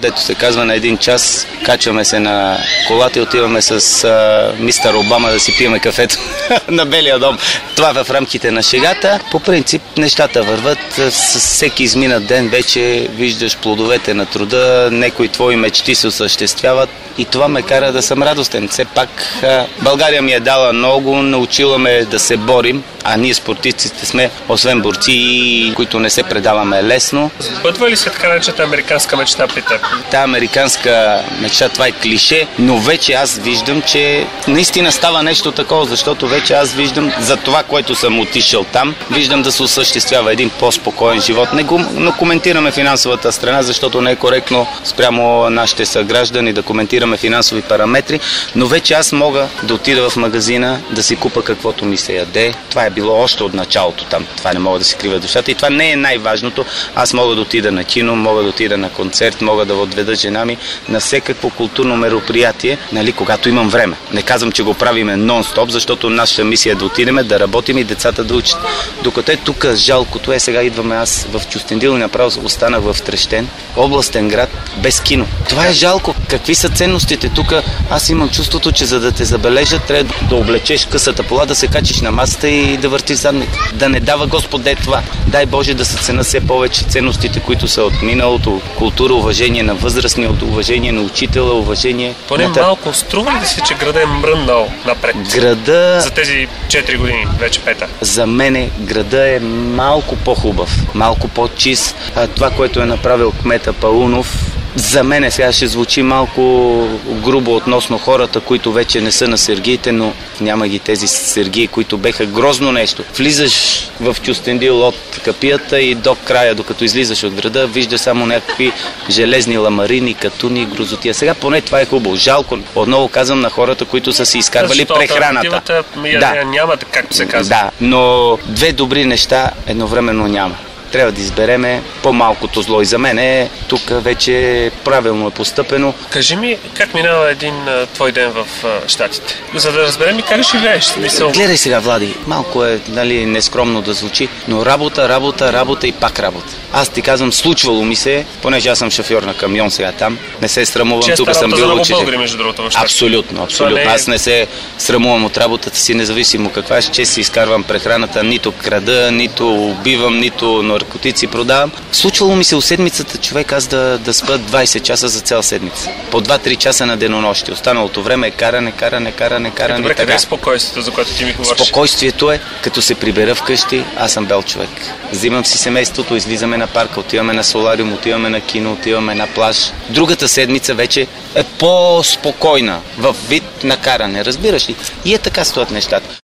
Дето се казва, на един час качваме се на колата и отиваме с мистер Обама да си пиеме кафето на Белия дом. Това в рамките на шегата. По принцип нещата върват. С всеки изминат ден вече виждаш плодовете на труда, някои твои мечти се осъществяват и това ме кара да съм радостен. Все пак България ми е дала много, научила ме да се борим, а ние спортистите сме, освен борци, които не се предаваме лесно. Сбъдва ли се така наречената американска мечта при теб? Та американска мечта, това е клише, но вече аз виждам, че наистина става нещо такова, защото вече аз виждам за това, което съм отишъл там, виждам да се осъществява един по-спокоен живот. Не коментираме финансовата страна, защото не е коректно спрямо нашите съграждани да коментираме финансови параметри, но вече аз мога да отида в магазина, да си купа каквото ми се яде. Това е било още от началото там. Това не мога да си крива душата и това не е най-важното. Аз мога да отида на кино, мога да отида на концерт, мога да отведа жена ми на всекакво културно мероприятие, нали, когато имам време. Не казвам, че го правиме нон-стоп, защото нашата мисия е да отидем, да работим и децата да учат. Докато е тук жалкото сега идваме аз в Кюстендил и направо останах в Трещен, областен град, без кино. Това е жалко. Какви са ценностите тук? Аз имам чувството, че за да те забележат, трябва да облечеш късата пола, да се качиш на масата и да въртиш задник. Да не дава Господ това. Дай Боже да се цена все повече ценностите, които са от миналото, култура, уважение на възрастни, от уважение на учителя, уважение. Поне малко струва ли да си, че града е мръднал напред? Града... За тези 4 години, вече 5-та. За мене града е малко по-хубав, малко по-чист. Това, което е направил кмета Паунов, за мене сега ще звучи малко грубо относно хората, които вече не са на сергиите, но няма ги тези сергии, които беха грозно нещо. Влизаш в Кюстендил от капията и до края, докато излизаш от града, виждаш само някакви железни ламарини, катуни, грозотия. Сега поне това е хубаво. Жалко. Отново казвам на хората, които са си изкарвали прехраната. Няма, както се казва. Да, но две добри неща едновременно няма. Трябва да избереме по-малкото зло и за мен тук вече правилно е постъпено. Кажи ми, как минава един твой ден в Щатите? За да разберем и как живееш. Гледай сега, Влади, малко е нескромно да звучи, но работа и пак работа. Аз ти казвам, случвало ми се, понеже аз съм шофьор на камион сега там, не се срамувам, тук съм бил учител. Между другото, в Щатите. Абсолютно. Аз не се срамувам от работата си, независимо каква е, че си изкарвам прехраната, нито крада, нито убивам, нито наркотици продавам. Случвало ми се от седмицата човек аз да спа 20 часа за цяла седмица. По 2-3 часа на денонощие. Останалото време е каране. Добре, къде е спокойствието, за което ти ми говориш? Спокойствието е, като се прибера вкъщи, аз съм бел човек. Взимам си семейството, излизаме на парка, отиваме на солариум, отиваме на кино, отиваме на плаж. Другата седмица вече е по-спокойна, в вид на каране, разбираш ли? И така стоят нещата.